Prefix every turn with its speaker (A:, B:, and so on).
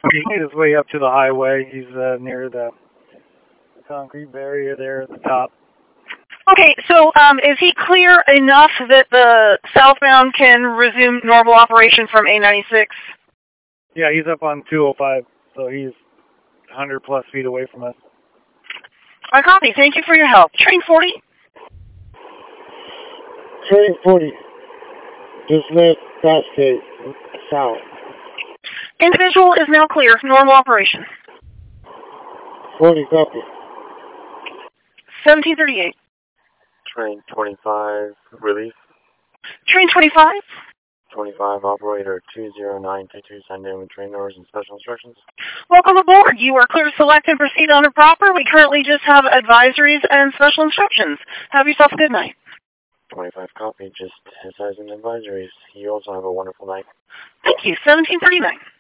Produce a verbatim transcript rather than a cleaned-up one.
A: He made his way up to the highway. He's uh, near the concrete barrier there at the top.
B: Okay, so um, is he clear enough that the southbound can resume normal operation from A ninety-six?
A: Yeah, he's up on two oh five, so he's one hundred plus feet away from us.
B: I copy. Thank you for your help. Train forty?
C: Train forty. Just left that state, south.
B: Individual is now clear. Normal operation.
C: forty copy.
B: seventeen thirty-eight.
D: Train twenty-five, release.
B: Train twenty-five?
D: twenty-five, operator two zero nine two two, send in with train orders and special instructions.
B: Welcome aboard. You are clear to select and proceed on the proper. We currently just have advisories and special instructions. Have yourself a good night.
D: twenty-five, copy. Just advising advisories. You also have a wonderful night.
B: Thank you. seventeen thirty-nine.